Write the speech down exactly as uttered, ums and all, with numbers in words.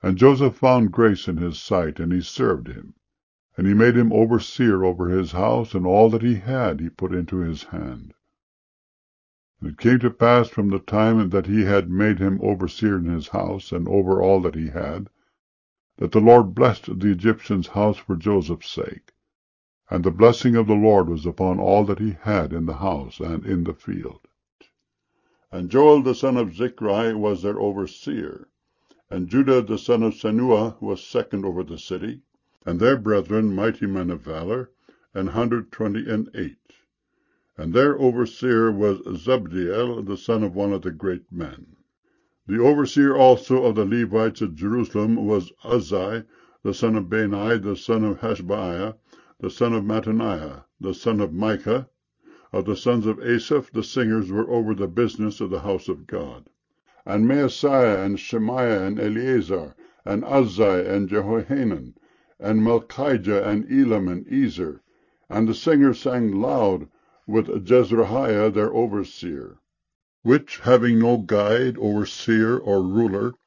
And Joseph found grace in his sight, and he served him. And he made him overseer over his house, and all that he had he put into his hand. And it came to pass from the time that he had made him overseer in his house, and over all that he had, that the Lord blessed the Egyptian's house for Joseph's sake. And the blessing of the Lord was upon all that he had in the house and in the field. And Joel the son of Zichri was their overseer. And Judah the son of Senuah was second over the city, and their brethren mighty men of valor, an hundred twenty and eight. And their overseer was Zabdiel the son of one of the great men. The overseer also of the Levites at Jerusalem was Uzzi the son of Bani, the son of Hashabiah, the son of Mattaniah, the son of Micah. Of the sons of Asaph, the singers were over the business of the house of God. And Maaseiah, and Shemaiah, and Eleazar, and Uzzi, and Jehohanan, and Malchijah, and Elam, and Ezer. And the singers sang loud with Jezrahiah their overseer, which, having no guide, overseer, or ruler,